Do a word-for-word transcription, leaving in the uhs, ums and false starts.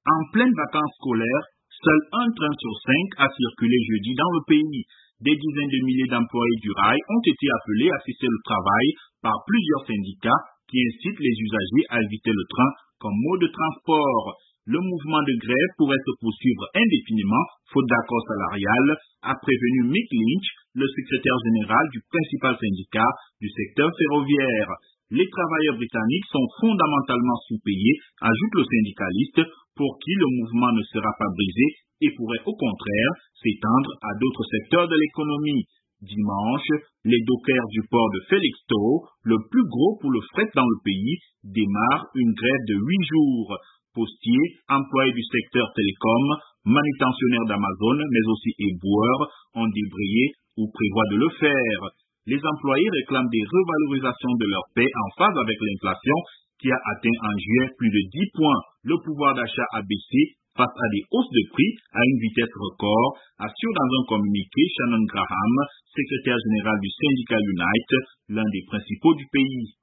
En pleine vacances scolaires, seul un train sur cinq a circulé jeudi dans le pays. Des dizaines de milliers d'employés du rail ont été appelés à cesser le travail par plusieurs syndicats qui incitent les usagers à éviter le train comme mode de transport. Le mouvement de grève pourrait se poursuivre indéfiniment, faute d'accord salarial, a prévenu Mick Lynch, le secrétaire général du principal syndicat du secteur ferroviaire. Les travailleurs britanniques sont fondamentalement sous-payés, ajoute le syndicaliste, pour qui le mouvement ne sera pas brisé et pourrait au contraire s'étendre à d'autres secteurs de l'économie. Dimanche, les dockers du port de Felixstowe, le plus gros pour le fret dans le pays, démarrent une grève de huit jours. Postiers, employés du secteur télécom, manutentionnaires d'Amazon, mais aussi éboueurs, ont débrayé ou prévoient de le faire. Les employés réclament des revalorisations de leur paie en phase avec l'inflation qui a atteint en juillet plus de dix points. Le pouvoir d'achat a baissé face à des hausses de prix à une vitesse record, assure dans un communiqué Shannon Graham, secrétaire général du syndicat Unite, l'un des principaux du pays.